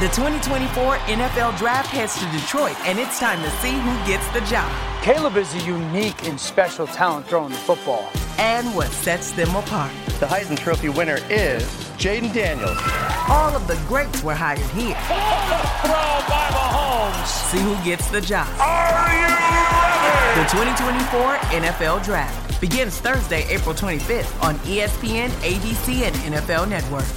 The 2024 NFL Draft heads to Detroit, and it's time to see who gets the job. Caleb is a unique and special talent throwing the football. And what sets them apart. The Heisman Trophy winner is Jaden Daniels. All of the greats were hired here. Throw by Mahomes. See who gets the job. Are you ready? The 2024 NFL Draft begins Thursday, April 25th on ESPN, ABC, and NFL Network.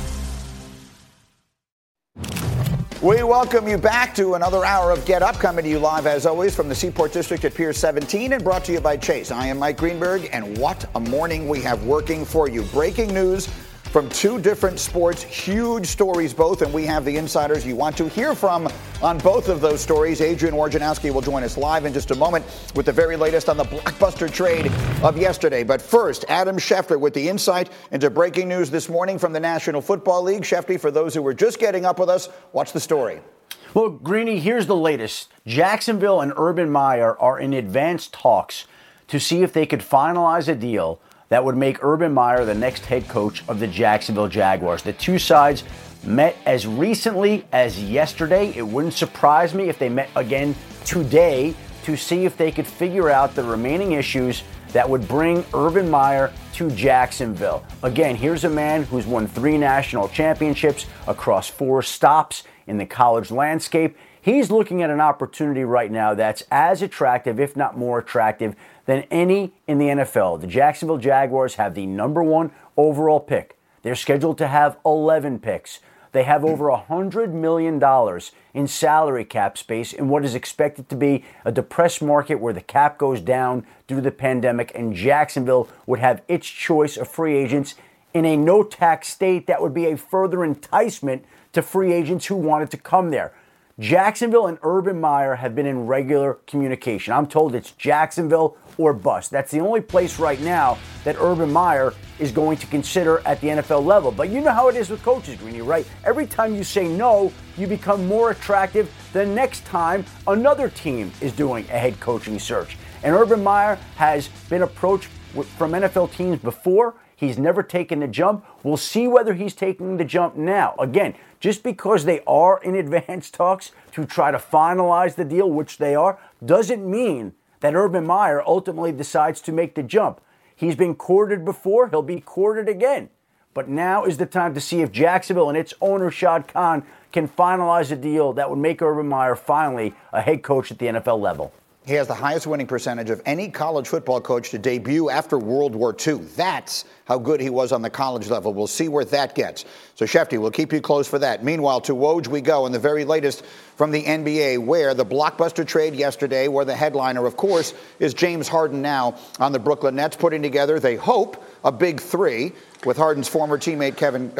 We welcome you back to another hour of Get Up, coming to you live, as always, from the Seaport District at Pier 17 and brought to you by Chase. I am Mike Greenberg, and what a morning we have working for you. Breaking news from two different sports, huge stories both, and we have the insiders you want to hear from on both of those stories. Adrian Wojnarowski will join us live in just a moment with the very latest on the blockbuster trade of yesterday. But first, Adam Schefter with the insight into breaking news this morning from the National Football League. Schefter, for those who were just getting up with us, what's the story? Well, Greeny, here's the latest. Jacksonville and Urban Meyer are in advanced talks to see if they could finalize a deal that would make Urban Meyer the next head coach of the Jacksonville Jaguars. The two sides met as recently as yesterday. It wouldn't surprise me if they met again today to see if they could figure out the remaining issues that would bring Urban Meyer to Jacksonville. Again, here's a man who's won 3 national championships across 4 stops in the college landscape. He's looking at an opportunity right now that's as attractive, if not more attractive, than any in the NFL. The Jacksonville Jaguars have the number 1 overall pick. They're scheduled to have 11 picks. They have over $100 million in salary cap space in what is expected to be a depressed market where the cap goes down due to the pandemic, and Jacksonville would have its choice of free agents in a no-tax state that would be a further enticement to free agents who wanted to come there. Jacksonville and Urban Meyer have been in regular communication. I'm told it's Jacksonville or bust. That's the only place right now that Urban Meyer is going to consider at the NFL level. But you know how it is with coaches, Greeny, right? Every time you say no, you become more attractive the next time another team is doing a head coaching search. And Urban Meyer has been approached from NFL teams before. He's never taken the jump. We'll see whether he's taking the jump now. Again, just because they are in advanced talks to try to finalize the deal, which they are, doesn't mean that Urban Meyer ultimately decides to make the jump. He's been courted before. He'll be courted again. But now is the time to see if Jacksonville and its owner, Shad Khan, can finalize a deal that would make Urban Meyer finally a head coach at the NFL level. He has the highest winning percentage of any college football coach to debut after World War II. That's how good he was on the college level. We'll see where that gets. So, Shefty, we'll keep you close for that. Meanwhile, to Woj we go, and the very latest from the NBA, where the blockbuster trade yesterday, where the headliner, of course, is James Harden now on the Brooklyn Nets, putting together, they hope, a big 3 with Harden's former teammate Kevin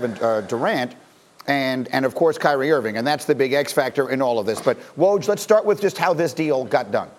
Durant. And of course, Kyrie Irving. And that's the big X factor in all of this. But, Woj, let's start with just how this deal got done.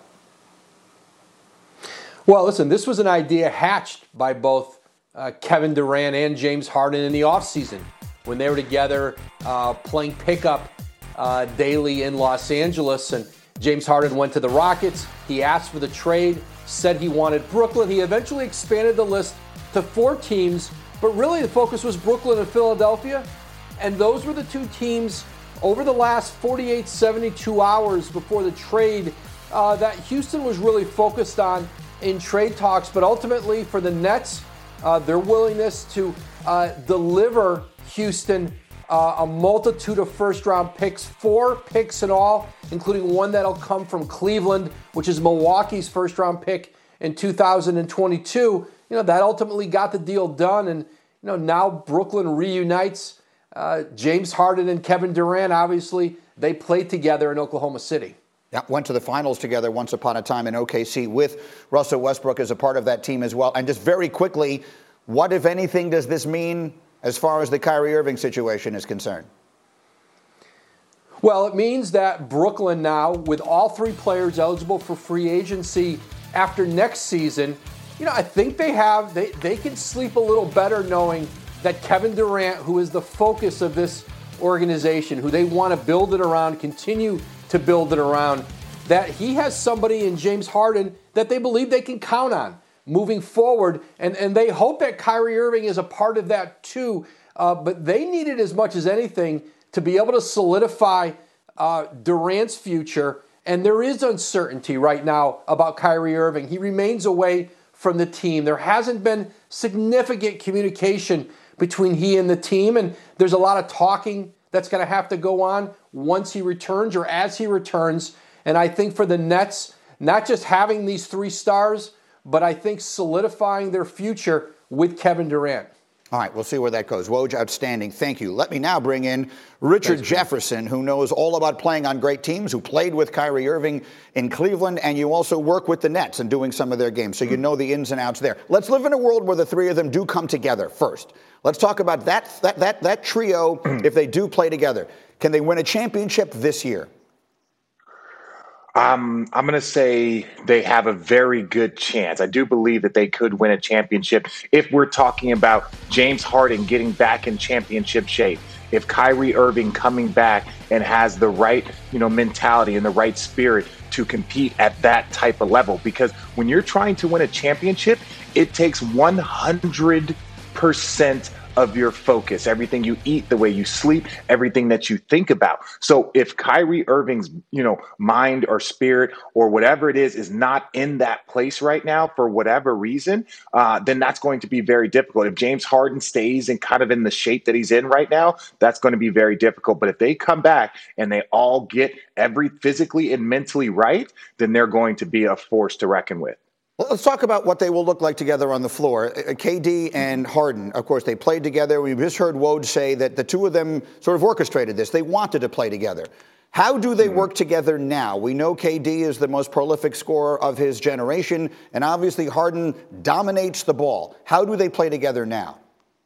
Well, listen, this was an idea hatched by both Kevin Durant and James Harden in the offseason when they were together playing pickup daily in Los Angeles. And James Harden went to the Rockets. He asked for the trade, said he wanted Brooklyn. He eventually expanded the list to 4 teams. But really, the focus was Brooklyn and Philadelphia. And those were the 2 teams over the last 48, 72 hours before the trade that Houston was really focused on in trade talks. But ultimately, for the Nets, their willingness to deliver Houston a multitude of first-round picks, 4 picks in all, including one that'll come from Cleveland, which is Milwaukee's first-round pick in 2022. That ultimately got the deal done. And, now Brooklyn reunites. James Harden and Kevin Durant, obviously, they played together in Oklahoma City. Yeah, went to the finals together once upon a time in OKC with Russell Westbrook as a part of that team as well. And just very quickly, what, if anything, does this mean as far as the Kyrie Irving situation is concerned? Well, it means that Brooklyn now, with all 3 players eligible for free agency after next season, I think they can sleep a little better knowing that Kevin Durant, who is the focus of this organization, who they want to build it around, continue to build it around, that he has somebody in James Harden that they believe they can count on moving forward. And they hope that Kyrie Irving is a part of that too. But they need it as much as anything to be able to solidify Durant's future. And there is uncertainty right now about Kyrie Irving. He remains away from the team. There hasn't been significant communication between he and the team, and there's a lot of talking that's going to have to go on once he returns or as he returns. And I think for the Nets, not just having these three stars, but I think solidifying their future with Kevin Durant. All right, we'll see where that goes. Woj, outstanding. Thank you. Let me now bring in Richard Jefferson, who knows all about playing on great teams, who played with Kyrie Irving in Cleveland, and you also work with the Nets and doing some of their games, so you know the ins and outs there. Let's live in a world where the three of them do come together first. Let's talk about that trio if they do play together. Can they win a championship this year? I'm going to say they have a very good chance. I do believe that they could win a championship if we're talking about James Harden getting back in championship shape. If Kyrie Irving coming back and has the right, mentality and the right spirit to compete at that type of level. Because when you're trying to win a championship, it takes 100% of your focus, everything you eat, the way you sleep, everything that you think about. So if Kyrie Irving's, mind or spirit or whatever it is not in that place right now for whatever reason, then that's going to be very difficult. If James Harden stays in kind of in the shape that he's in right now, that's going to be very difficult. But if they come back and they all get physically and mentally right, then they're going to be a force to reckon with. Well, let's talk about what they will look like together on the floor. KD and Harden, of course, they played together. We just heard Woj say that the two of them sort of orchestrated this. They wanted to play together. How do they work together now? We know KD is the most prolific scorer of his generation, and obviously Harden dominates the ball. How do they play together now?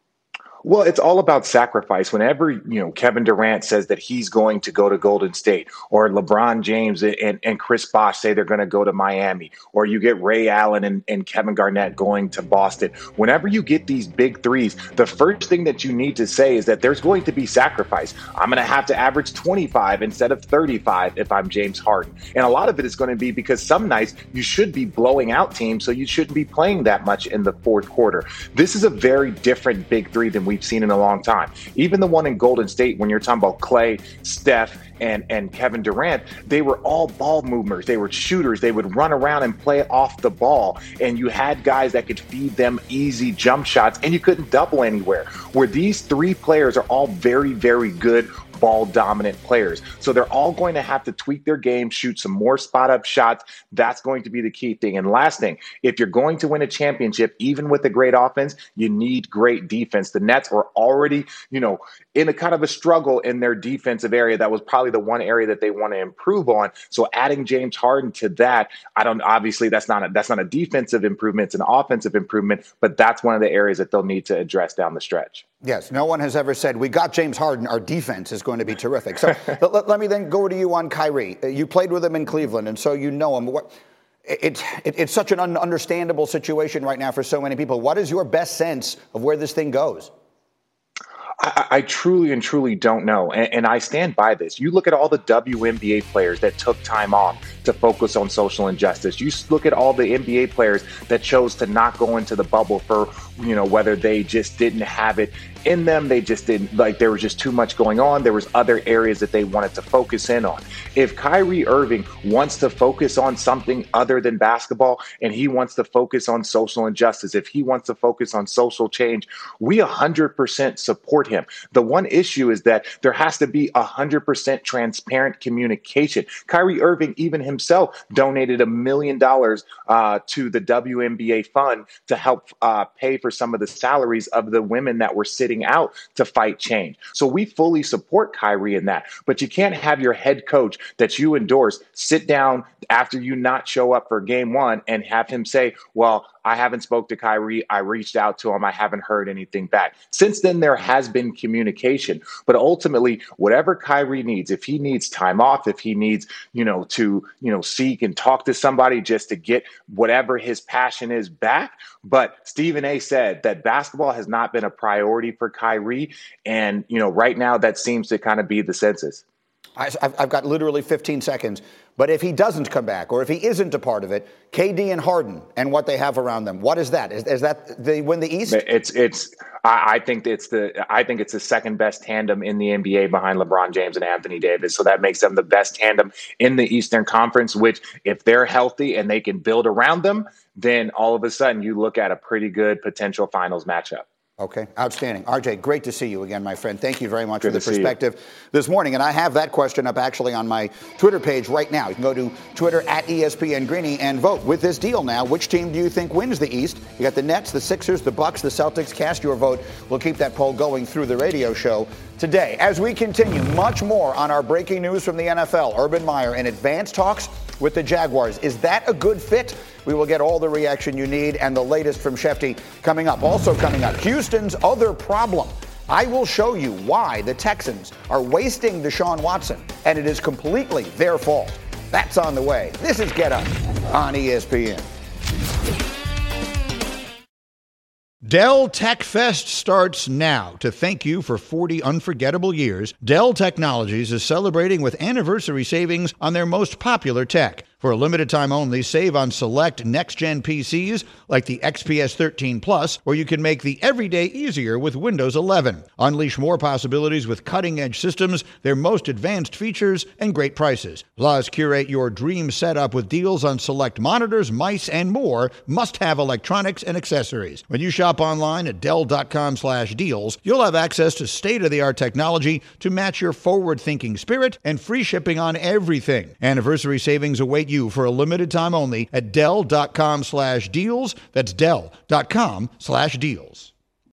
Well, it's all about sacrifice. Whenever, Kevin Durant says that he's going to go to Golden State, or LeBron James and Chris Bosh say they're going to go to Miami, or you get Ray Allen and Kevin Garnett going to Boston. Whenever you get these big threes, the first thing that you need to say is that there's going to be sacrifice. I'm going to have to average 25 instead of 35 if I'm James Harden. And a lot of it is going to be because some nights you should be blowing out teams, so you shouldn't be playing that much in the fourth quarter. This is a very different big three than we've seen in a long time. Even the one in Golden State, when you're talking about Clay, Steph, and Kevin Durant, they were all ball movers. They were shooters. They would run around and play off the ball. And you had guys that could feed them easy jump shots, and you couldn't double anywhere. Where these three players are all very, very good ball dominant players. So they're all going to have to tweak their game, shoot some more spot up shots. That's going to be the key thing. And last thing, if you're going to win a championship, even with a great offense, you need great defense. The Nets were already, in a kind of a struggle in their defensive area. That was probably the one area that they want to improve on. So adding James Harden to that, obviously that's not a defensive improvement, it's an offensive improvement, but that's one of the areas that they'll need to address down the stretch. Yes, no one has ever said, we got James Harden, our defense is going to be terrific. So let me then go to you on Kyrie. You played with him in Cleveland, and so you know him. It's such an understandable situation right now for so many people. What is your best sense of where this thing goes? I truly and truly don't know. And I stand by this. You look at all the WNBA players that took time off to focus on social injustice. You look at all the NBA players that chose to not go into the bubble for, whether they just didn't have it in them. They just didn't, there was just too much going on. There was other areas that they wanted to focus in on. If Kyrie Irving wants to focus on something other than basketball, and he wants to focus on social injustice, if he wants to focus on social change, we 100% support him. The one issue is that there has to be 100% transparent communication. Kyrie Irving, even himself, donated $1 million to the WNBA fund to help pay for some of the salaries of the women that were sitting out to fight change. So we fully support Kyrie in that. But you can't have your head coach that you endorse sit down after you not show up for game one and have him say, well, I haven't spoke to Kyrie. I reached out to him. I haven't heard anything back. Since then, there has been communication. But ultimately, whatever Kyrie needs, if he needs time off, if he needs, to, seek and talk to somebody just to get whatever his passion is back. But Stephen A. said that basketball has not been a priority for Kyrie. And, right now, that seems to kind of be the census. I've got literally 15 seconds. But if he doesn't come back, or if he isn't a part of it, KD and Harden and what they have around them, what is that? Is that they win the East? I think it's the second best tandem in the NBA behind LeBron James and Anthony Davis. So that makes them the best tandem in the Eastern Conference, which if they're healthy and they can build around them, then all of a sudden you look at a pretty good potential finals matchup. Okay, outstanding. RJ, great to see you again, my friend. Thank you very much for the perspective this morning. And I have that question up actually on my Twitter page right now. You can go to Twitter at ESPN Greeny and vote. With this deal now, which team do you think wins the East? You got the Nets, the Sixers, the Bucks, the Celtics. Cast your vote. We'll keep that poll going through the radio show today. As we continue, much more on our breaking news from the NFL. Urban Meyer in advanced talks with the Jaguars. Is that a good fit? We will get all the reaction you need and the latest from Shefty coming up. Also coming up, Houston's other problem. I will show you why the Texans are wasting Deshaun Watson, and it is completely their fault. That's on the way. This is Get Up on ESPN. Dell Tech Fest starts now. To thank you for 40 unforgettable years, Dell Technologies is celebrating with anniversary savings on their most popular tech. For a limited time only, save on select next-gen PCs like the XPS 13 Plus, where you can make the everyday easier with Windows 11. Unleash more possibilities with cutting-edge systems, their most advanced features, and great prices. Plus, curate your dream setup with deals on select monitors, mice, and more must-have electronics and accessories. When you shop online at Dell.com/deals, you'll have access to state-of-the-art technology to match your forward-thinking spirit and free shipping on everything. Anniversary savings await you for a limited time only at Dell.com/deals. That's Dell.com/deals.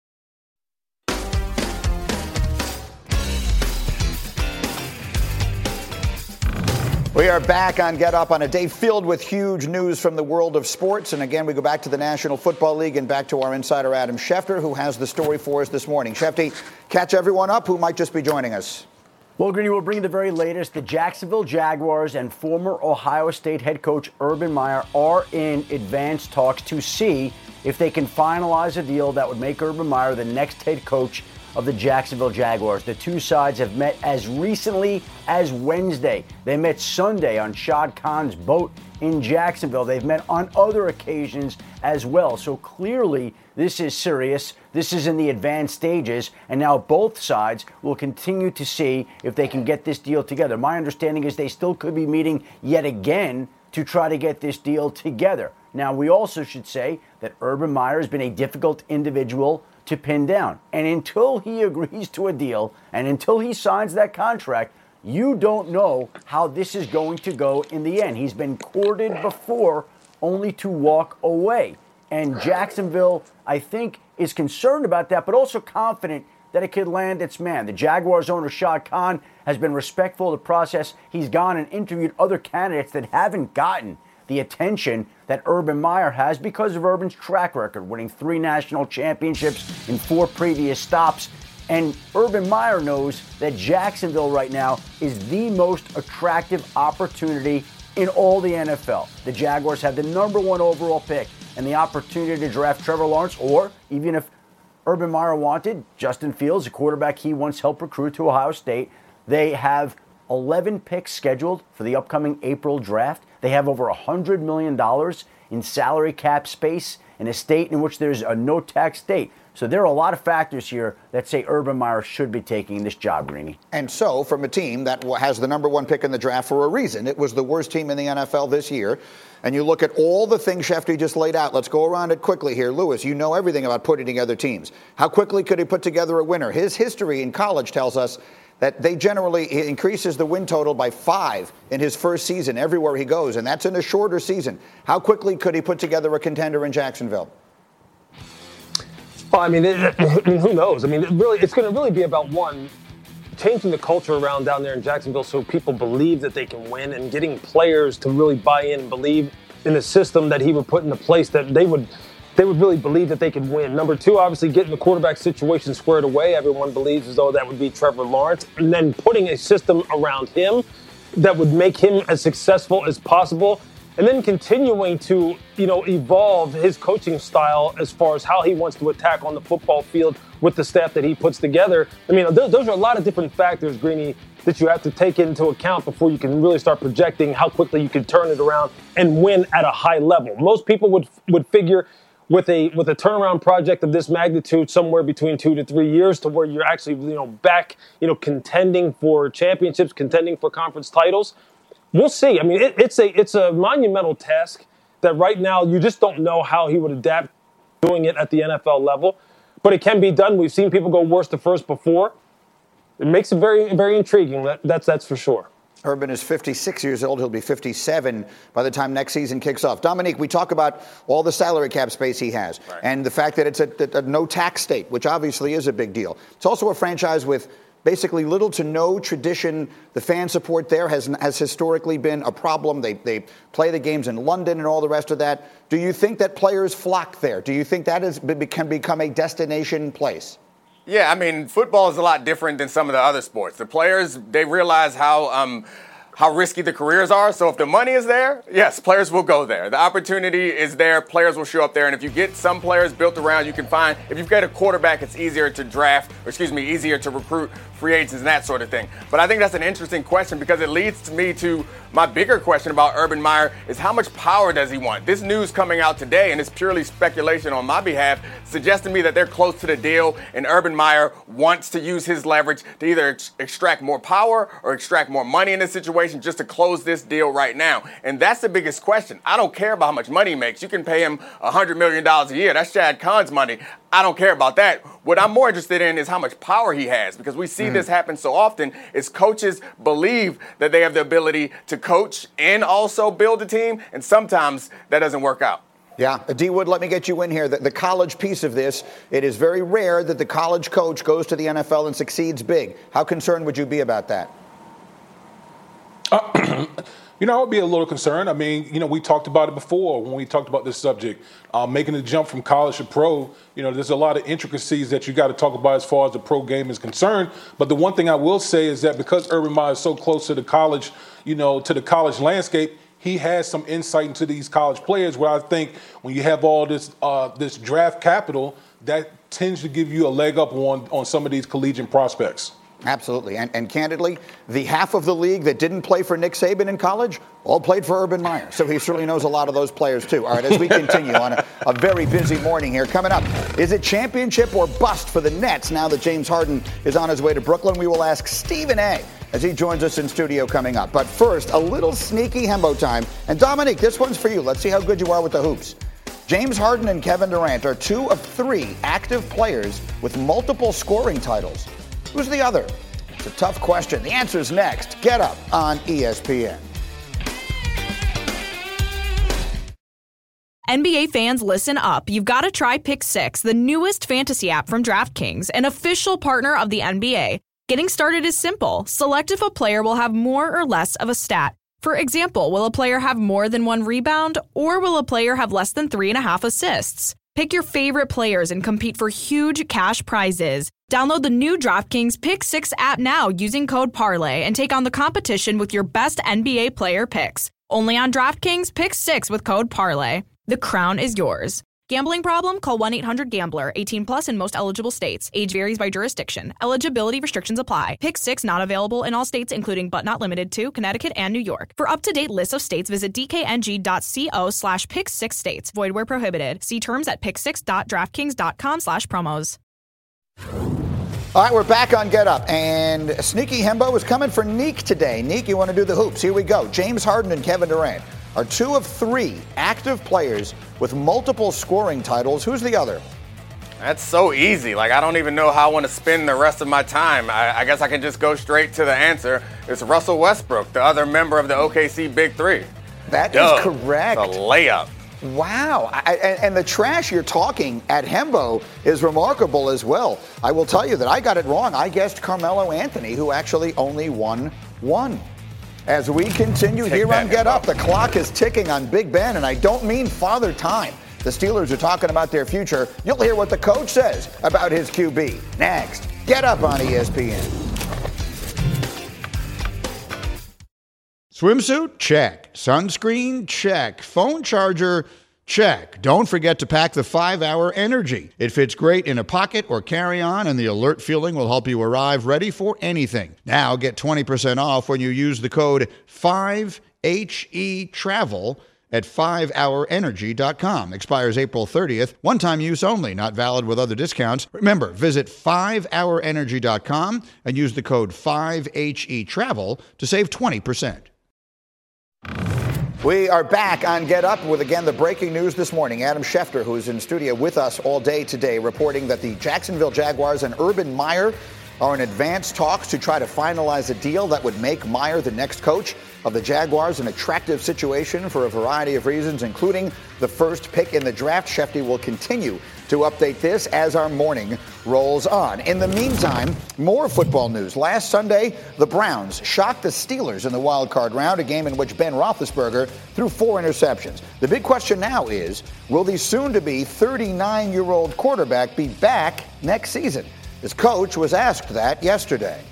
We are back on Get Up on a day filled with huge news from the world of sports. And again, we go back to the National Football League and back to our insider, Adam Schefter, who has the story for us this morning. Shefty, catch everyone up who might just be joining us. Well, Greeny, we'll bring the very latest. The Jacksonville Jaguars and former Ohio State head coach Urban Meyer are in advanced talks to see if they can finalize a deal that would make Urban Meyer the next head coach of the Jacksonville Jaguars. The two sides have met as recently as Wednesday. They met Sunday on Shad Khan's boat in Jacksonville. They've met on other occasions as well. So clearly, this is serious. This is in the advanced stages, and now both sides will continue to see if they can get this deal together. My understanding is they still could be meeting yet again to try to get this deal together. Now, we also should say that Urban Meyer has been a difficult individual to pin down. And until he agrees to a deal and until he signs that contract, you don't know how this is going to go in the end. He's been courted before only to walk away. And Jacksonville, I think, is concerned about that, but also confident that it could land its man. The Jaguars owner, Shad Khan, has been respectful of the process. He's gone and interviewed other candidates that haven't gotten the attention that Urban Meyer has because of Urban's track record, winning 3 national championships in 4 previous stops. And Urban Meyer knows that Jacksonville right now is the most attractive opportunity in all the NFL. The Jaguars have the number 1 overall pick and the opportunity to draft Trevor Lawrence, or even if Urban Meyer wanted Justin Fields, a quarterback he once helped recruit to Ohio State. They have 11 picks scheduled for the upcoming April draft. They have over $100 million in salary cap space in a state in which there's a no-tax state. So there are a lot of factors here that say Urban Meyer should be taking this job, Greeny. And so, from a team that has the number 1 pick in the draft for a reason, it was the worst team in the NFL this year, and you look at all the things Shefty just laid out. Let's go around it quickly here. Lewis, you know everything about putting together teams. How quickly could he put together a winner? His history in college tells us that he increases the win total by 5 in his first season everywhere he goes, and that's in a shorter season. How quickly could he put together a contender in Jacksonville? Well, I mean, who knows? I mean, it's going to really be about, one, changing the culture around down there in Jacksonville so people believe that they can win, and getting players to really buy in and believe in the system that he would put into place, that they would really believe that they could win. Number 2, obviously getting the quarterback situation squared away. Everyone believes as though that would be Trevor Lawrence. And then putting a system around him that would make him as successful as possible. And then continuing to, evolve his coaching style as far as how he wants to attack on the football field with the staff that he puts together. I mean, those are a lot of different factors, Greeny, that you have to take into account before you can really start projecting how quickly you can turn it around and win at a high level. Most people would figure with a turnaround project of this magnitude, somewhere between 2 to 3 years, to where you're actually back contending for championships, contending for conference titles. We'll see. I mean, it's a monumental task that right now you just don't know how he would adapt doing it at the NFL level, but it can be done. We've seen people go worst to first before. It makes it very, very intriguing. That's for sure. Urban is 56 years old. He'll be 57 by the time next season kicks off. Dominique, we talk about all the salary cap space he has and the fact that it's a no-tax state, which obviously is a big deal. It's also a franchise with basically little to no tradition. The fan support there has historically been a problem. They play the games in London and all the rest of that. Do you think that players flock there? Do you think that can become a destination place? Yeah, I mean, football is a lot different than some of the other sports. The players, they realize how risky the careers are. So if the money is there, yes, players will go there. The opportunity is there. Players will show up there. And if you get some players built around, you can find, if you've got a quarterback, it's easier to recruit free agents and that sort of thing. But I think that's an interesting question because it leads me to my bigger question about Urban Meyer is how much power does he want? This news coming out today, and it's purely speculation on my behalf, suggests to me that they're close to the deal and Urban Meyer wants to use his leverage to either extract more power or extract more money in this situation just to close this deal right now. And that's the biggest question. I don't care about how much money he makes. You can pay him $100 million a year. That's Shad Khan's money. I don't care about that. What I'm more interested in is how much power he has, because we see this happen so often is coaches believe that they have the ability to coach and also build a team, and sometimes that doesn't work out. Yeah, D. Wood, let me get you in here. The college piece of this, it is very rare that the college coach goes to the NFL and succeeds big. How concerned would you be about that? I would be a little concerned. I mean, we talked about it before when we talked about this subject. Making the jump from college to pro, there's a lot of intricacies that you got to talk about as far as the pro game is concerned. But the one thing I will say is that because Urban Meyer is so close to the college, to the college landscape, he has some insight into these college players where I think when you have all this draft capital, that tends to give you a leg up on some of these collegiate prospects. Absolutely. And candidly, the half of the league that didn't play for Nick Saban in college all played for Urban Meyer. So he certainly knows a lot of those players, too. All right, as we continue on a very busy morning here. Coming up, is it championship or bust for the Nets now that James Harden is on his way to Brooklyn? We will ask Stephen A. as he joins us in studio coming up. But first, a little sneaky Hembo time. And Dominique, this one's for you. Let's see how good you are with the hoops. James Harden and Kevin Durant are 2 of 3 active players with multiple scoring titles. Who's the other? It's a tough question. The answer's next. Get Up on ESPN. NBA fans, listen up. You've got to try Pick 6, the newest fantasy app from DraftKings, an official partner of the NBA. Getting started is simple. Select if a player will have more or less of a stat. For example, will a player have more than 1 rebound, or will a player have less than 3.5 assists? Pick your favorite players and compete for huge cash prizes. Download the new DraftKings Pick 6 app now using code PARLAY and take on the competition with your best NBA player picks. Only on DraftKings Pick 6 with code PARLAY. The crown is yours. Gambling problem? Call 1-800-GAMBLER. 18 plus in most eligible states. Age varies by jurisdiction. Eligibility restrictions apply. Pick 6 not available in all states, including but not limited to Connecticut and New York. For up-to-date lists of states, visit dkng.co/pick6states. Void where prohibited. See terms at pick6.draftkings.com/promos. All right, we're back on Get Up, and Sneaky Hembo is coming for Neek today. Neek, you want to do the hoops? Here we go. James Harden and Kevin Durant are 2 of 3 active players with multiple scoring titles. Who's the other? That's so easy. I don't even know how I want to spend the rest of my time. I guess I can just go straight to the answer. It's Russell Westbrook, the other member of the OKC Big Three. That is correct. It's a layup. Wow. And the trash you're talking at Hembo is remarkable as well. I will tell you that I got it wrong. I guessed Carmelo Anthony, who actually only won 1. As we continue here on Get Up, the clock is ticking on Big Ben, and I don't mean Father Time. The Steelers are talking about their future. You'll hear what the coach says about his QB. Next, Get Up on ESPN. Swimsuit? Check. Sunscreen? Check. Phone charger? Check. Don't forget to pack the 5-Hour Energy. It fits great in a pocket or carry-on, and the alert feeling will help you arrive ready for anything. Now get 20% off when you use the code 5HETRAVEL at 5hourenergy.com. Expires April 30th. One-time use only, not valid with other discounts. Remember, visit 5hourenergy.com and use the code 5HETRAVEL to save 20%. We are back on Get Up with, again, the breaking news this morning. Adam Schefter, who is in studio with us all day today, reporting that the Jacksonville Jaguars and Urban Meyer are in advanced talks to try to finalize a deal that would make Meyer the next coach of the Jaguars, an attractive situation for a variety of reasons, including the first pick in the draft. Schefter will continue to update this as our morning rolls on. In the meantime, more football news. Last Sunday, the Browns shocked the Steelers in the wild card round, a game in which Ben Roethlisberger threw 4 interceptions. The big question now is, will the soon-to-be 39-year-old quarterback be back next season? His coach was asked that yesterday.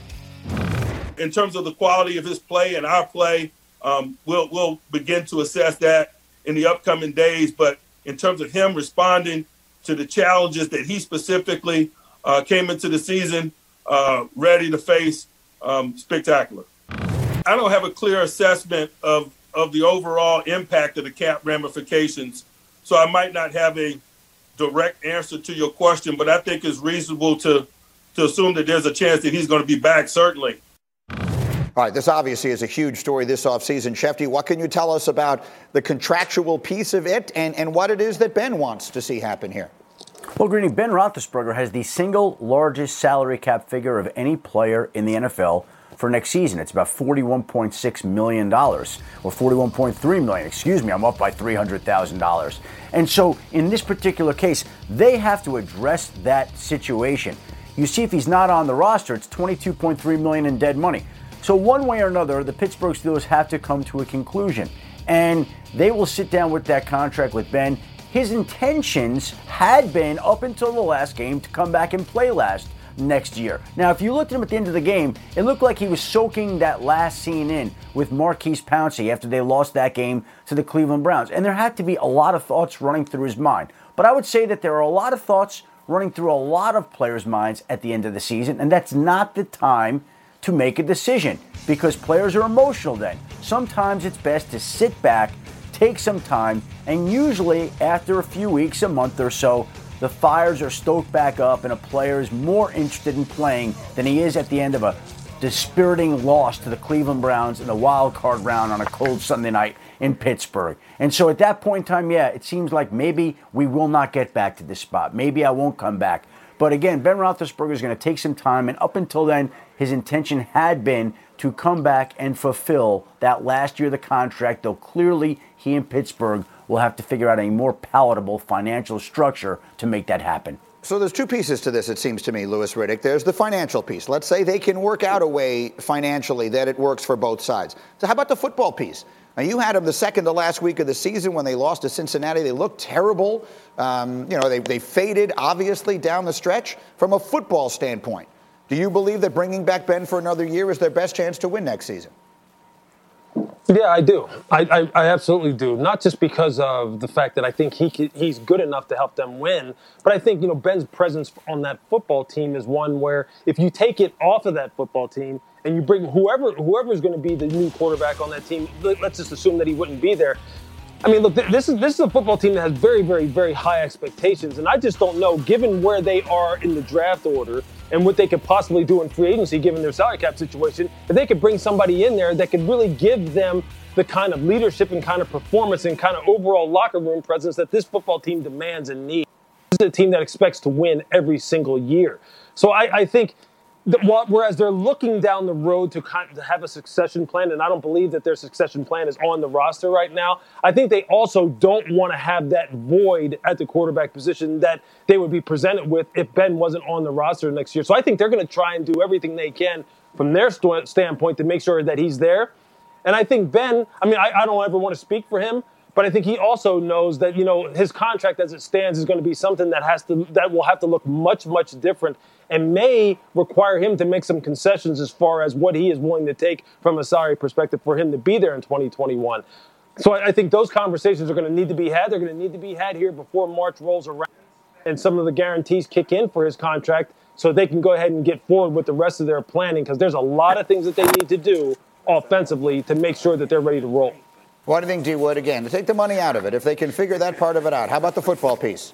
In terms of the quality of his play and our play, we'll begin to assess that in the upcoming days. But in terms of him responding to the challenges that he specifically came into the season ready to face, spectacular. I don't have a clear assessment of the overall impact of the cap ramifications, so I might not have a direct answer to your question, but I think it's reasonable to assume that there's a chance that he's going to be back, certainly. All right, this obviously is a huge story this offseason. Schefter, what can you tell us about the contractual piece of it and what it is that Ben wants to see happen here? Well, Greeny, Ben Roethlisberger has the single largest salary cap figure of any player in the NFL for next season. It's about $41.6 million, or $41.3 million. Excuse me, I'm up by $300,000. And so in this particular case, they have to address that situation. You see, if he's not on the roster, it's $22.3 million in dead money. So one way or another, the Pittsburgh Steelers have to come to a conclusion. And they will sit down with that contract with Ben. His intentions had been, up until the last game, to come back and play next year. Now, if you looked at him at the end of the game, it looked like he was soaking that last scene in with Maurkice Pouncey after they lost that game to the Cleveland Browns. And there had to be a lot of thoughts running through his mind. But I would say that there are a lot of thoughts running through a lot of players' minds at the end of the season, and that's not the time to make a decision because players are emotional then. Sometimes it's best to sit back, take some time, and usually after a few weeks, a month or so, the fires are stoked back up and a player is more interested in playing than he is at the end of a dispiriting loss to the Cleveland Browns in the wild card round on a cold Sunday night in Pittsburgh. And so at that point in time, yeah, it seems like maybe we will not get back to this spot. Maybe I won't come back. But again, Ben Roethlisberger is going to take some time, and up until then, his intention had been to come back and fulfill that last year of the contract, though clearly he and Pittsburgh will have to figure out a more palatable financial structure to make that happen. So there's two pieces to this, it seems to me, Louis Riddick. There's the financial piece. Let's say they can work out a way financially that it works for both sides. So how about the football piece? Now, you had them the second to last week of the season when they lost to Cincinnati. They looked terrible. They faded, obviously, down the stretch. From a football standpoint, do you believe that bringing back Ben for another year is their best chance to win next season? Yeah, I do. I absolutely do. Not just because of the fact that I think he's good enough to help them win, but I think, Ben's presence on that football team is one where if you take it off of that football team and you bring whoever's going to be the new quarterback on that team, let's just assume that he wouldn't be there. I mean, look, this is a football team that has very, very, very high expectations, and I just don't know, given where they are in the draft order and what they could possibly do in free agency, given their salary cap situation, if they could bring somebody in there that could really give them the kind of leadership and kind of performance and kind of overall locker room presence that this football team demands and needs. This is a team that expects to win every single year. So I think whereas they're looking down the road to have a succession plan, and I don't believe that their succession plan is on the roster right now, I think they also don't want to have that void at the quarterback position that they would be presented with if Ben wasn't on the roster next year. So I think they're going to try and do everything they can from their standpoint to make sure that he's there. And I think Ben, I don't ever want to speak for him, but I think he also knows that, his contract as it stands is going to be something that will have to look much, much different and may require him to make some concessions as far as what he is willing to take from a salary perspective for him to be there in 2021. So I think those conversations are going to need to be had. They're going to need to be had here before March rolls around and some of the guarantees kick in for his contract so they can go ahead and get forward with the rest of their planning, because there's a lot of things that they need to do offensively to make sure that they're ready to roll. What do you think, D. Wood, again, to take the money out of it, if they can figure that part of it out? How about the football piece?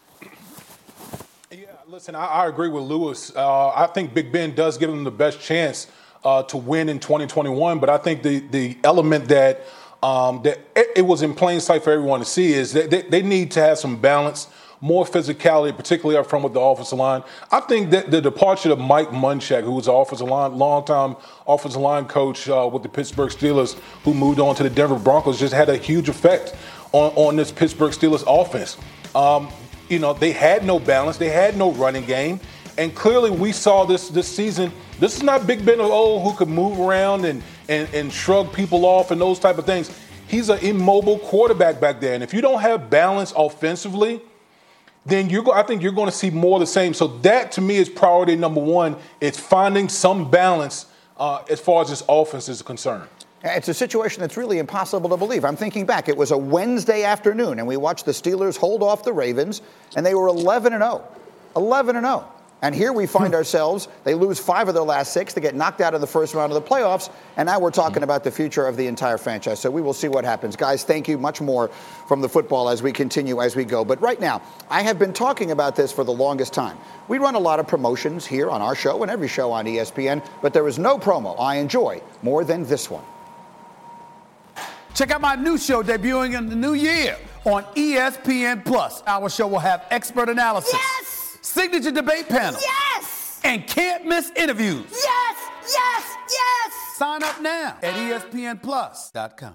Yeah, listen, I agree with Lewis. I think Big Ben does give them the best chance to win in 2021, but I think the element that it was in plain sight for everyone to see is that they need to have some balance, more physicality, particularly up front with the offensive line. I think that the departure of Mike Munchak, who was an longtime offensive line coach with the Pittsburgh Steelers, who moved on to the Denver Broncos, just had a huge effect on this Pittsburgh Steelers offense. They had no balance. They had no running game. And clearly we saw this season. This is not Big Ben of old who could move around and shrug people off and those type of things. He's an immobile quarterback back there. And if you don't have balance offensively, then I think you're going to see more of the same. So that, to me, is priority number one. It's finding some balance as far as this offense is concerned. It's a situation that's really impossible to believe. I'm thinking back. It was a Wednesday afternoon, and we watched the Steelers hold off the Ravens, and they were 11-0. 11-0. And here we find ourselves, they lose 5 of their last 6. They get knocked out of the first round of the playoffs. And now we're talking about the future of the entire franchise. So we will see what happens. Guys, thank you much more from the football as we continue, as we go. But right now, I have been talking about this for the longest time. We run a lot of promotions here on our show and every show on ESPN, but there is no promo I enjoy more than this one. Check out my new show debuting in the new year on ESPN Plus. Our show will have expert analysis. Yes! Signature debate panel. Yes! And can't miss interviews. Yes! Yes! Yes! Sign up now at ESPNplus.com.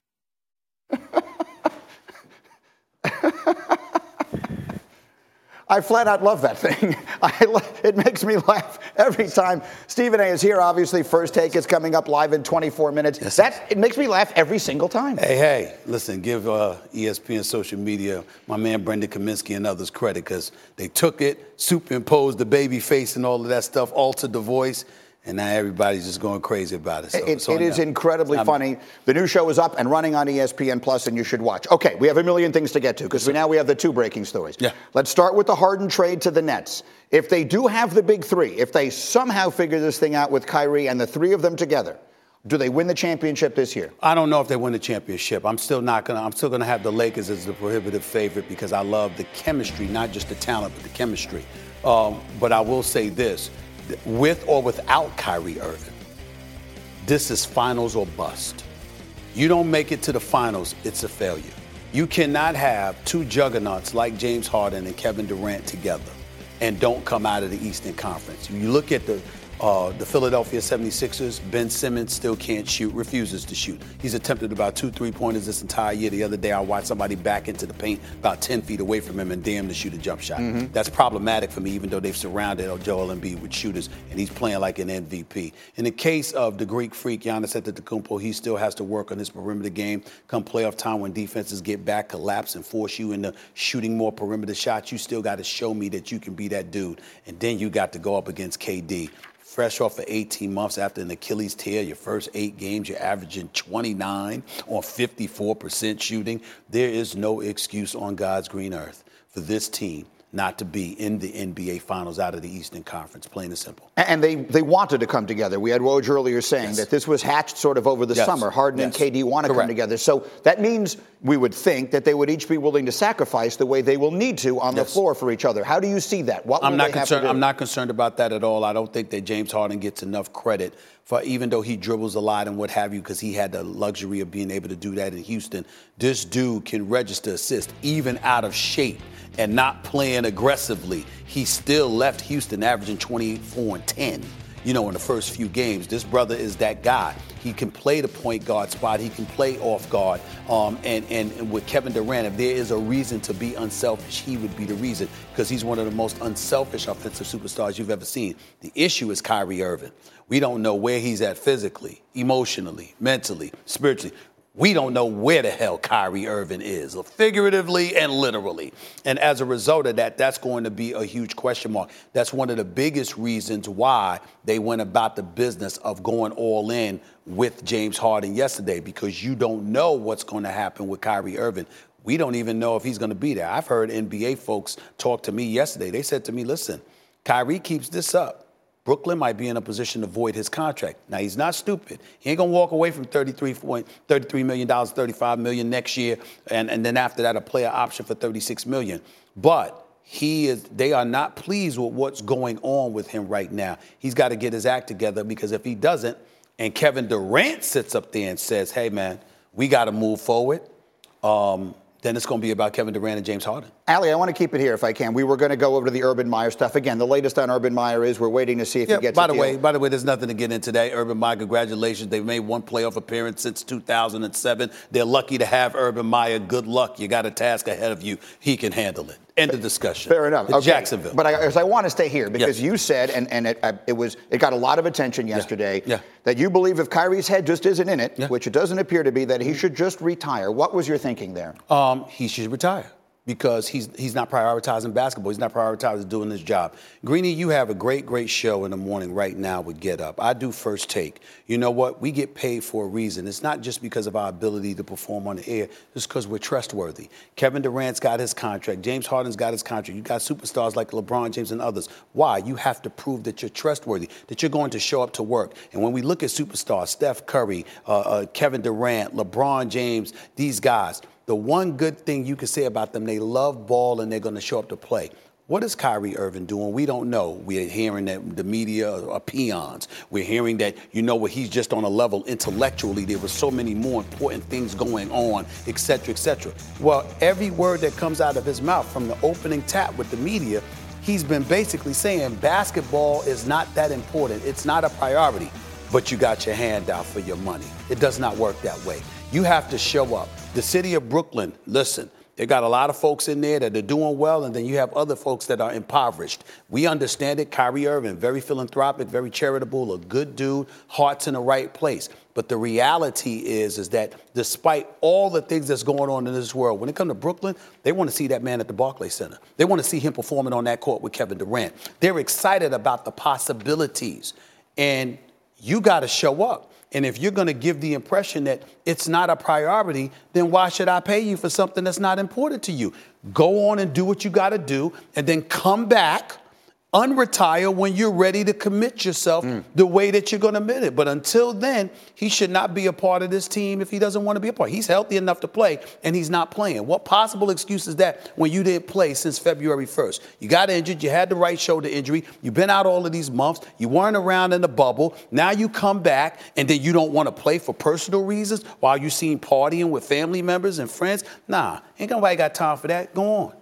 I flat out love that thing. It makes me laugh every time. Stephen A. is here, obviously. First Take is coming up live in 24 minutes. Yes. It makes me laugh every single time. Hey, listen, give ESPN social media, my man Brendan Kaminsky and others credit, because they took it, superimposed the baby face and all of that stuff, altered the voice, and now everybody's just going crazy about it. So it is incredibly funny. The new show is up and running on ESPN Plus, and you should watch. Okay, we have a million things to get to because now we have the 2 breaking stories. Yeah. Let's start with the Harden trade to the Nets. If they do have the big 3, if they somehow figure this thing out with Kyrie and the 3 of them together, do they win the championship this year? I don't know if they win the championship. I'm still gonna have the Lakers as the prohibitive favorite because I love the chemistry, not just the talent, but the chemistry. But I will say this. With or without Kyrie Irving, this is finals or bust. You don't make it to the finals, it's a failure. You cannot have 2 juggernauts like James Harden and Kevin Durant together and don't come out of the Eastern Conference. You look at the Philadelphia 76ers, Ben Simmons still can't shoot, refuses to shoot. He's attempted about 2 3-pointers this entire year. The other day I watched somebody back into the paint about 10 feet away from him and damn to shoot a jump shot. Mm-hmm. That's problematic for me, even though they've surrounded Joel Embiid with shooters, and he's playing like an MVP. In the case of the Greek freak, Giannis Antetokounmpo, he still has to work on his perimeter game. Come playoff time when defenses get back, collapse, and force you into shooting more perimeter shots, you still got to show me that you can be that dude. And then you got to go up against KD. Fresh off for 18 months after an Achilles tear, your first 8 games, you're averaging 29 on 54% shooting. There is no excuse on God's green earth for this team not to be in the NBA Finals out of the Eastern Conference, plain and simple. And they wanted to come together. We had Woj earlier saying that this was hatched sort of over the summer. Harden and KD want to come together. So that means we would think that they would each be willing to sacrifice the way they will need to on the floor for each other. How do you see that? What will they have to do? I'm not concerned about that at all. I don't think that James Harden gets enough credit for, even though he dribbles a lot and what have you, because he had the luxury of being able to do that in Houston. This dude can register assists even out of shape and not playing aggressively. He still left Houston averaging 24 and 10, in the first few games. This brother is that guy. He can play the point guard spot. He can play off guard. And with Kevin Durant, if there is a reason to be unselfish, he would be the reason, because he's one of the most unselfish offensive superstars you've ever seen. The issue is Kyrie Irving. We don't know where he's at physically, emotionally, mentally, spiritually. We don't know where the hell Kyrie Irving is, figuratively and literally. And as a result of that, that's going to be a huge question mark. That's one of the biggest reasons why they went about the business of going all in with James Harden yesterday, because you don't know what's going to happen with Kyrie Irving. We don't even know if he's going to be there. I've heard NBA folks talk to me yesterday. They said to me, listen, Kyrie keeps this up, Brooklyn might be in a position to void his contract. Now, he's not stupid. He ain't going to walk away from $33 million, $35 million next year, and then after that, a player option for $36 million. But they are not pleased with what's going on with him right now. He's got to get his act together, because if he doesn't, and Kevin Durant sits up there and says, hey, man, we got to move forward, then it's going to be about Kevin Durant and James Harden. Allie, I want to keep it here if I can. We were going to go over to the Urban Meyer stuff. Again, the latest on Urban Meyer is we're waiting to see if he gets a deal. By the way, there's nothing to get in today. Urban Meyer, congratulations. They've made one playoff appearance since 2007. They're lucky to have Urban Meyer. Good luck. You got a task ahead of you. He can handle it. End of discussion. Fair enough. Okay. Jacksonville. But I want to stay here because you said, and it got a lot of attention yesterday, that you believe if Kyrie's head just isn't in it, which it doesn't appear to be, that he should just retire. What was your thinking there? He should retire, because he's not prioritizing basketball. He's not prioritizing doing his job. Greeny, you have a great show in the morning right now with Get Up. I do First Take. You know what? We get paid for a reason. It's not just because of our ability to perform on the air. It's because we're trustworthy. Kevin Durant's got his contract. James Harden's got his contract. You got superstars like LeBron James and others. Why? You have to prove that you're trustworthy, that you're going to show up to work. And when we look at superstars, Steph Curry, Kevin Durant, LeBron James, these guys, the one good thing you can say about them, they love ball and they're going to show up to play. What is Kyrie Irving doing? We don't know. We're hearing that the media are peons. We're hearing that, he's just on a level intellectually. There were so many more important things going on, et cetera, et cetera. Well, every word that comes out of his mouth from the opening tap with the media, he's been basically saying basketball is not that important. It's not a priority, but you got your hand out for your money. It does not work that way. You have to show up. The city of Brooklyn, listen, they got a lot of folks in there that are doing well, and then you have other folks that are impoverished. We understand it. Kyrie Irving, very philanthropic, very charitable, a good dude, heart's in the right place. But the reality is that despite all the things that's going on in this world, when it comes to Brooklyn, they want to see that man at the Barclays Center. They want to see him performing on that court with Kevin Durant. They're excited about the possibilities, and you got to show up. And if you're going to give the impression that it's not a priority, then why should I pay you for something that's not important to you? Go on and do what you got to do, and then come back, unretire when you're ready to commit yourself the way that you're going to admit it. But until then, he should not be a part of this team if he doesn't want to be a part. He's healthy enough to play, and he's not playing. What possible excuse is that when you didn't play since February 1st? You got injured. You had the right shoulder injury. You've been out all of these months. You weren't around in the bubble. Now you come back, and then you don't want to play for personal reasons while you seen partying with family members and friends? Nah, ain't nobody got time for that. Go on.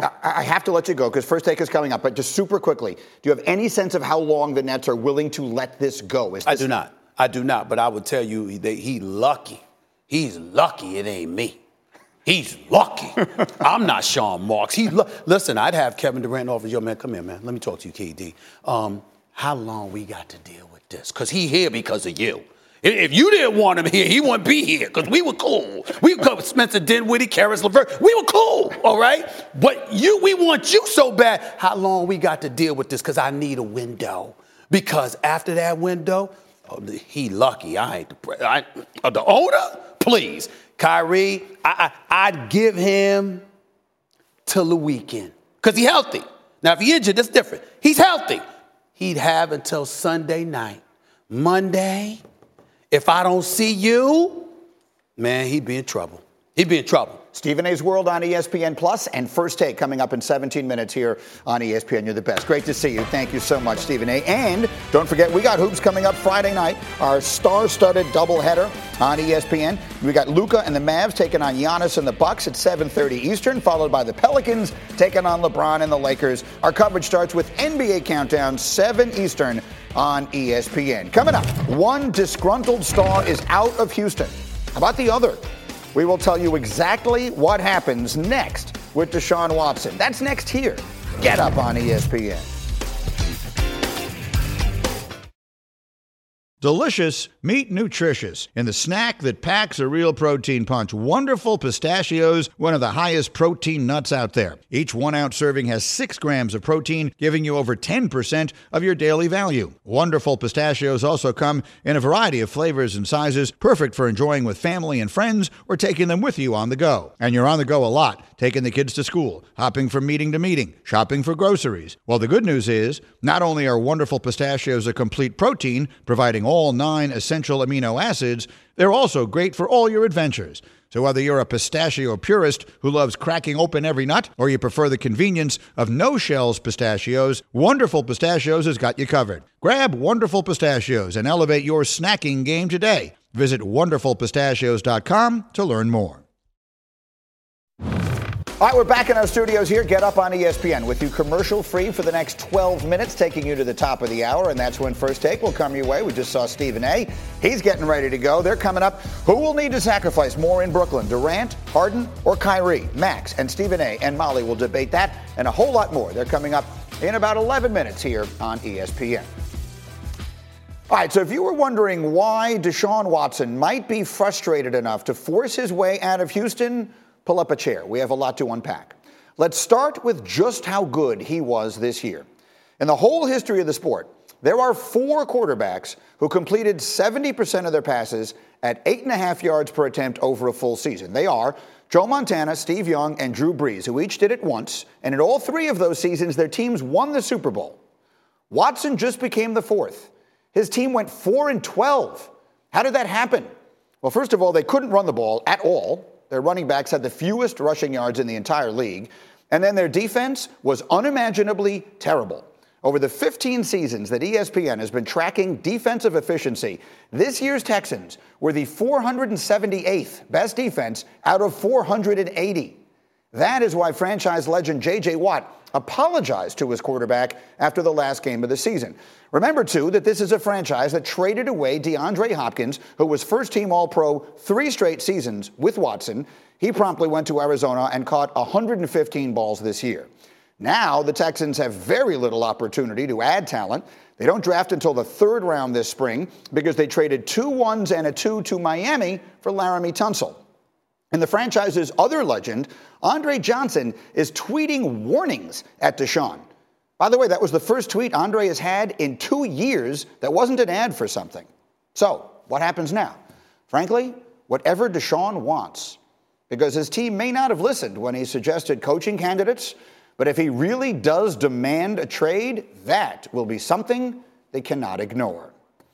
I have to let you go because First Take is coming up, but just super quickly, do you have any sense of how long the Nets are willing to let this go? I do not, but I would tell you that he's lucky. He's lucky it ain't me. He's lucky. I'm not Sean Marks. Listen, I'd have Kevin Durant offer, yo, man, come here, man. Let me talk to you, KD. How long we got to deal with this? Because he here because of you. If you didn't want him here, he wouldn't be here because we were cool. We were cool. Spencer Dinwiddie, Karis LeVert. We were cool, all right? But we want you so bad. How long we got to deal with this? Because I need a window. Because after that window, he lucky. The owner? Please. Kyrie, I'd give him till the weekend because he's healthy. Now, if he's injured, that's different. He's healthy. He'd have until Sunday night. Monday, if I don't see you, man, he'd be in trouble. He'd be in trouble. Stephen A's World on ESPN Plus and First Take coming up in 17 minutes here on ESPN. You're the best. Great to see you. Thank you so much, Stephen A. And don't forget, we got hoops coming up Friday night, our star-studded doubleheader on ESPN. We got Luka and the Mavs taking on Giannis and the Bucks at 7:30 Eastern, followed by the Pelicans taking on LeBron and the Lakers. Our coverage starts with NBA Countdown, 7 Eastern on ESPN. Coming up, one disgruntled star is out of Houston. How about the other? We will tell you exactly what happens next with Deshaun Watson. That's next here. Get Up on ESPN. Delicious, meet nutritious in the snack that packs a real protein punch. Wonderful Pistachios, one of the highest protein nuts out there. Each 1 ounce serving has 6 grams of protein, giving you over 10% of your daily value. Wonderful Pistachios also come in a variety of flavors and sizes, perfect for enjoying with family and friends or taking them with you on the go. And you're on the go a lot, taking the kids to school, hopping from meeting to meeting, shopping for groceries. Well, the good news is, not only are Wonderful Pistachios a complete protein, providing all 9 essential amino acids, they're also great for all your adventures. So whether you're a pistachio purist who loves cracking open every nut, or you prefer the convenience of no-shells pistachios, Wonderful Pistachios has got you covered. Grab Wonderful Pistachios and elevate your snacking game today. Visit wonderfulpistachios.com to learn more. All right, we're back in our studios here. Get Up on ESPN with you commercial-free for the next 12 minutes, taking you to the top of the hour, and that's when First Take will come your way. We just saw Stephen A. He's getting ready to go. They're coming up. Who will need to sacrifice more in Brooklyn, Durant, Harden, or Kyrie? Max and Stephen A. and Molly will debate that and a whole lot more. They're coming up in about 11 minutes here on ESPN. All right, so if you were wondering why Deshaun Watson might be frustrated enough to force his way out of Houston, pull up a chair. We have a lot to unpack. Let's start with just how good he was this year. In the whole history of the sport, there are 4 quarterbacks who completed 70% of their passes at 8.5 yards per attempt over a full season. They are Joe Montana, Steve Young, and Drew Brees, who each did it once. And in all 3 of those seasons, their teams won the Super Bowl. Watson just became the 4th. His team went 4-12. How did that happen? Well, first of all, they couldn't run the ball at all. Their running backs had the fewest rushing yards in the entire league. And then their defense was unimaginably terrible. Over the 15 seasons that ESPN has been tracking defensive efficiency, this year's Texans were the 478th best defense out of 480. That is why franchise legend J.J. Watt apologized to his quarterback after the last game of the season. Remember, too, that this is a franchise that traded away DeAndre Hopkins, who was first-team All-Pro 3 straight seasons with Watson. He promptly went to Arizona and caught 115 balls this year. Now, the Texans have very little opportunity to add talent. They don't draft until the 3rd round this spring because they traded 2 1s and a 2 to Miami for Laramie Tunsil. And the franchise's other legend, Andre Johnson, is tweeting warnings at Deshaun. By the way, that was the first tweet Andre has had in 2 years that wasn't an ad for something. So, what happens now? Frankly, whatever Deshaun wants. Because his team may not have listened when he suggested coaching candidates, but if he really does demand a trade, that will be something they cannot ignore.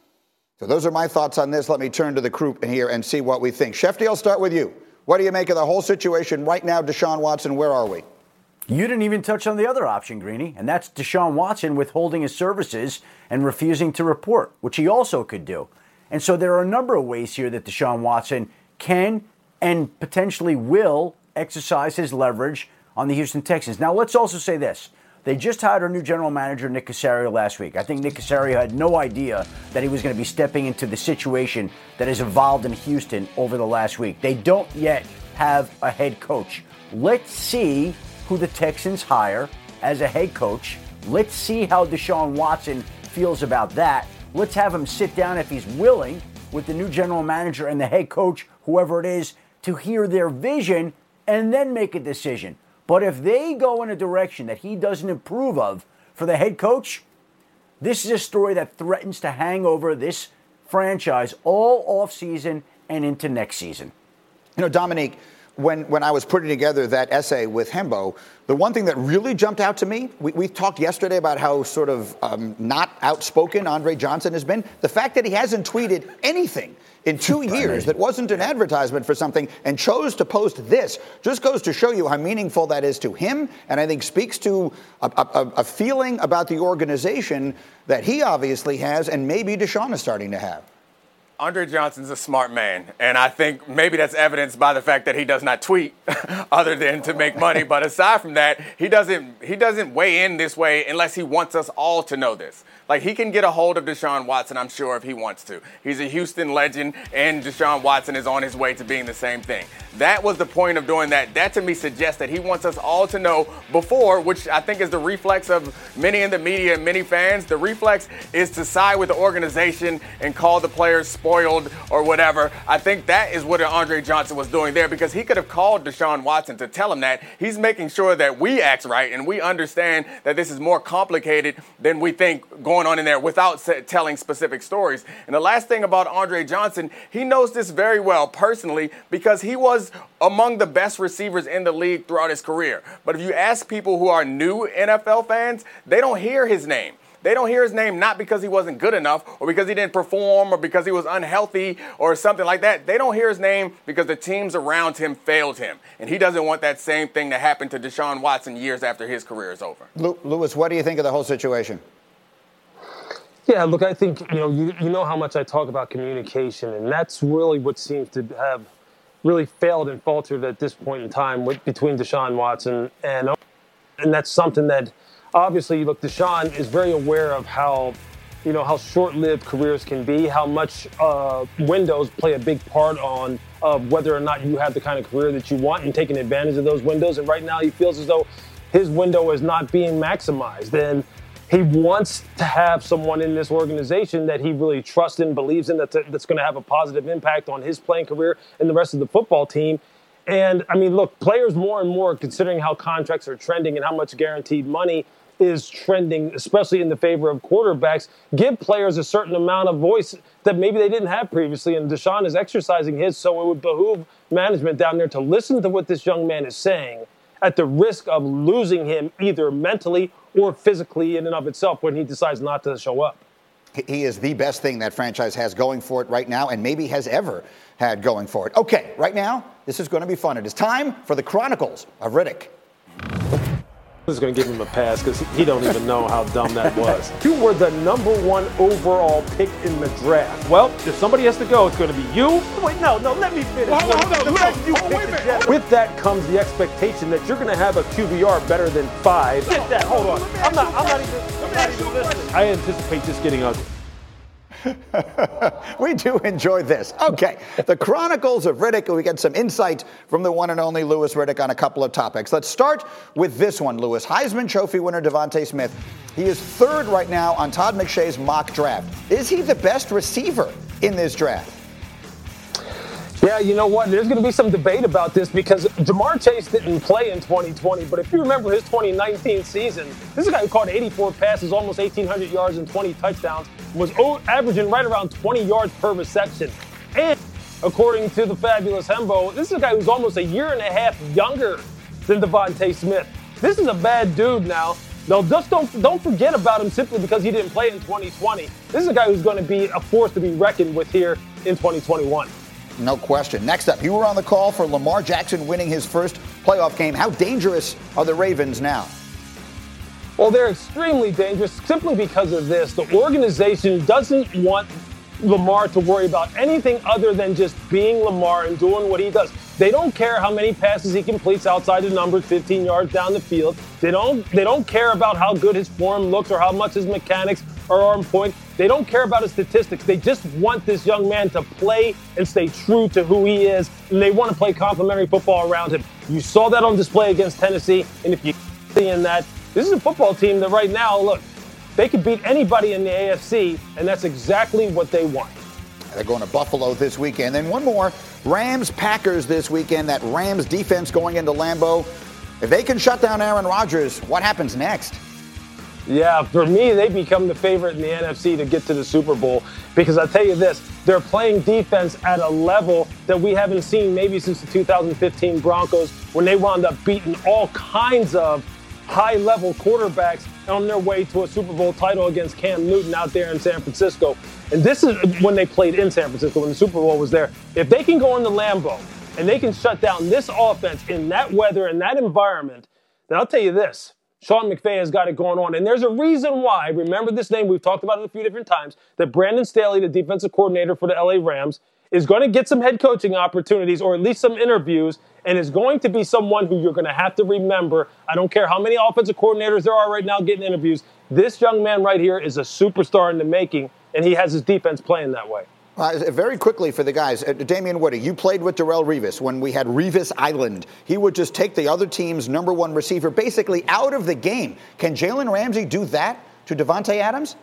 So those are my thoughts on this. Let me turn to the crew in here and see what we think. Shefty, I'll start with you. What do you make of the whole situation right now, Deshaun Watson? Where are we? You didn't even touch on the other option, Greeny, and that's Deshaun Watson withholding his services and refusing to report, which he also could do. And so there are a number of ways here that Deshaun Watson can and potentially will exercise his leverage on the Houston Texans. Now, let's also say this. They just hired our new general manager, Nick Caserio, last week. I think Nick Caserio had no idea that he was going to be stepping into the situation that has evolved in Houston over the last week. They don't yet have a head coach. Let's see who the Texans hire as a head coach. Let's see how Deshaun Watson feels about that. Let's have him sit down, if he's willing, with the new general manager and the head coach, whoever it is, to hear their vision and then make a decision. But if they go in a direction that he doesn't approve of for the head coach, this is a story that threatens to hang over this franchise all offseason and into next season. You know, Dominique, when I was putting together that essay with Hembo, the one thing that really jumped out to me, we talked yesterday about how sort of not outspoken Andre Johnson has been. The fact that he hasn't tweeted anything in 2 years that wasn't an advertisement for something and chose to post this just goes to show you how meaningful that is to him, and I think speaks to a feeling about the organization that he obviously has and maybe Deshaun is starting to have. Andre Johnson's a smart man, and I think maybe that's evidenced by the fact that he does not tweet other than to make money. But aside from that, he doesn't he doesn't weigh in this way unless he wants us all to know this. Like, he can get a hold of Deshaun Watson, I'm sure, if he wants to. He's a Houston legend, and Deshaun Watson is on his way to being the same thing. That was the point of doing that. That, to me, suggests that he wants us all to know before, which I think is the reflex of many in the media and many fans. The reflex is to side with the organization and call the players spoiled or whatever. I think that is what Andre Johnson was doing there, because he could have called Deshaun Watson to tell him that. He's making sure that we act right and we understand that this is more complicated than we think going on in there without telling specific stories. And the last thing about Andre Johnson, he knows this very well personally because he was among the best receivers in the league throughout his career. But if you ask people who are new NFL fans, they don't hear his name. They don't hear his name not because he wasn't good enough or because he didn't perform or because he was unhealthy or something like that. They don't hear his name because the teams around him failed him. And he doesn't want that same thing to happen to Deshaun Watson years after his career is over. Lewis, what do you think of the whole situation? Yeah, look, I think, you know how much I talk about communication, and that's really what seems to have really failed and faltered at this point in time between Deshaun Watson and that's something that obviously, look, Deshaun is very aware of how short-lived careers can be, how much windows play a big part on whether or not you have the kind of career that you want and taking advantage of those windows. And right now he feels as though his window is not being maximized. And he wants to have someone in this organization that he really trusts and believes in that's going to have a positive impact on his playing career and the rest of the football team. And, I mean, look, players more and more, considering how contracts are trending and how much guaranteed money is trending, especially in the favor of quarterbacks, give players a certain amount of voice that maybe they didn't have previously. And Deshaun is exercising his, so it would behoove management down there to listen to what this young man is saying at the risk of losing him either mentally or physically in and of itself when he decides not to show up. He is the best thing that franchise has going for it right now and maybe has ever had going for it. Okay, right now, this is going to be fun. It is time for the Chronicles of Riddick. This is going to give him a pass because he don't even know how dumb that was. You were the #1 overall pick in the draft. Well, if somebody has to go, it's going to be you. Wait, no, let me finish. With that comes the expectation that you're going to have a QBR better than 5. Get that, hold on. I'm not even listening. I anticipate this getting ugly. We do enjoy this. Okay, the Chronicles of Riddick. We get some insight from the one and only Louis Riddick on a couple of topics. Let's start with this one, Louis. Heisman Trophy winner DeVonta Smith. He is third right now on Todd McShay's mock draft. Is he the best receiver in this draft? Yeah, you know what? There's going to be some debate about this because Jamar Chase didn't play in 2020. But if you remember his 2019 season, this is a guy who caught 84 passes, almost 1,800 yards and 20 touchdowns, was averaging right around 20 yards per reception. And according to the fabulous Hembo, this is a guy who's almost a year and a half younger than DeVonta Smith. This is a bad dude now. No, just don't forget about him simply because he didn't play in 2020. This is a guy who's going to be a force to be reckoned with here in 2021. No question. Next up, you were on the call for Lamar Jackson winning his first playoff game. How dangerous are the Ravens now? Well, they're extremely dangerous simply because of this. The organization doesn't want Lamar to worry about anything other than just being Lamar and doing what he does. They don't care how many passes he completes outside the numbers, 15 yards down the field. They don't care about how good his form looks or how much his mechanics are on point. They don't care about his statistics. They just want this young man to play and stay true to who he is, and they want to play complementary football around him. You saw that on display against Tennessee, and if you're seeing that, this is a football team that right now, look, they could beat anybody in the AFC, and that's exactly what they want. They're going to Buffalo this weekend. Then one more, Rams-Packers this weekend. That Rams defense going into Lambeau. If they can shut down Aaron Rodgers, what happens next? Yeah, for me, they become the favorite in the NFC to get to the Super Bowl because I'll tell you this, they're playing defense at a level that we haven't seen maybe since the 2015 Broncos when they wound up beating all kinds of high-level quarterbacks on their way to a Super Bowl title against Cam Newton out there in San Francisco. And this is when they played in San Francisco, when the Super Bowl was there. If they can go into Lambeau and they can shut down this offense in that weather and that environment, then I'll tell you this, Sean McVay has got it going on. And there's a reason why, remember this name, we've talked about it a few different times, that Brandon Staley, the defensive coordinator for the LA Rams, is going to get some head coaching opportunities or at least some interviews and is going to be someone who you're going to have to remember. I don't care how many offensive coordinators there are right now getting interviews. This young man right here is a superstar in the making, and he has his defense playing that way. Very quickly for the guys, Damian Woody, you played with Darrelle Revis when we had Revis Island. He would just take the other team's number one receiver basically out of the game. Can Jalen Ramsey do that to Davante Adams?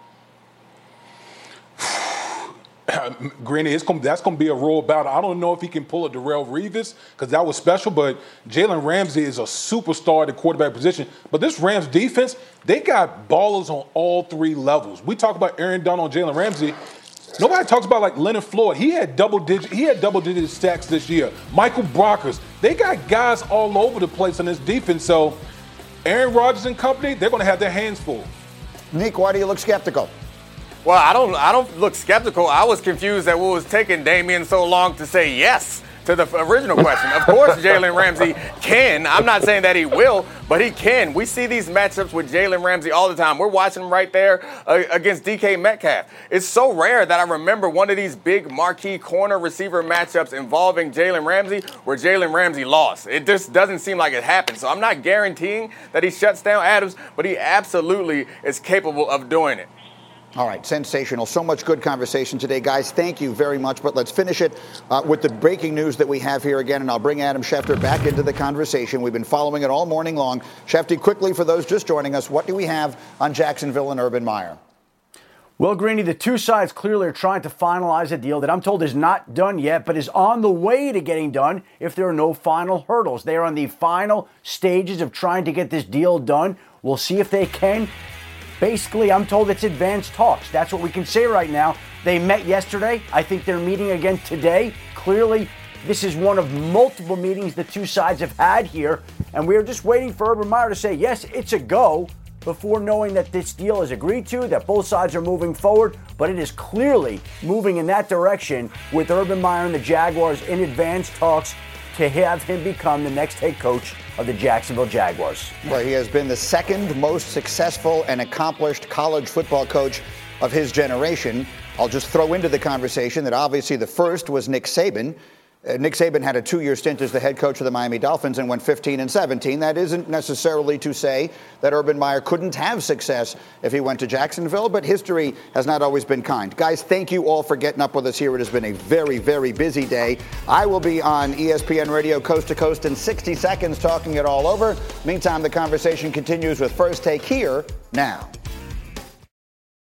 Granny, that's going to be a roll battle. I don't know if he can pull a Darrelle Revis because that was special, but Jalen Ramsey is a superstar at the quarterback position. But this Rams defense, they got ballers on all three levels. We talk about Aaron Donald and Jalen Ramsey. Nobody talks about like Leonard Floyd. He had double-digit sacks this year. Michael Brockers. They got guys all over the place on this defense. So Aaron Rodgers and company, they're going to have their hands full. Nick, why do you look skeptical? Well, I don't look skeptical. I was confused at what was taking Damian so long to say yes to the original question. Of course, Jalen Ramsey can. I'm not saying that he will, but he can. We see these matchups with Jalen Ramsey all the time. We're watching him right there against DK Metcalf. It's so rare that I remember one of these big marquee corner receiver matchups involving Jalen Ramsey where Jalen Ramsey lost. It just doesn't seem like it happened. So I'm not guaranteeing that he shuts down Adams, but he absolutely is capable of doing it. All right, sensational. So much good conversation today, guys. Thank you very much. But let's finish it with the breaking news that we have here again, and I'll bring Adam Schefter back into the conversation. We've been following it all morning long. Schefter, quickly, for those just joining us, what do we have on Jacksonville and Urban Meyer? Well, Greeny, the two sides clearly are trying to finalize a deal that I'm told is not done yet, but is on the way to getting done if there are no final hurdles. They are on the final stages of trying to get this deal done. We'll see if they can. Basically, I'm told it's advanced talks. That's what we can say right now. They met yesterday. I think they're meeting again today. Clearly, this is one of multiple meetings the two sides have had here. And we're just waiting for Urban Meyer to say, yes, it's a go, before knowing that this deal is agreed to, that both sides are moving forward. But it is clearly moving in that direction with Urban Meyer and the Jaguars in advanced talks to have him become the next head coach of the Jacksonville Jaguars. Well, he has been the second most successful and accomplished college football coach of his generation. I'll just throw into the conversation that obviously the first was Nick Saban. Nick Saban had a 2-year stint as the head coach of the Miami Dolphins and went 15-17. That isn't necessarily to say that Urban Meyer couldn't have success if he went to Jacksonville, but history has not always been kind. Guys, thank you all for getting up with us here. It has been a very, very busy day. I will be on ESPN Radio Coast to Coast in 60 seconds talking it all over. Meantime, the conversation continues with First Take here now.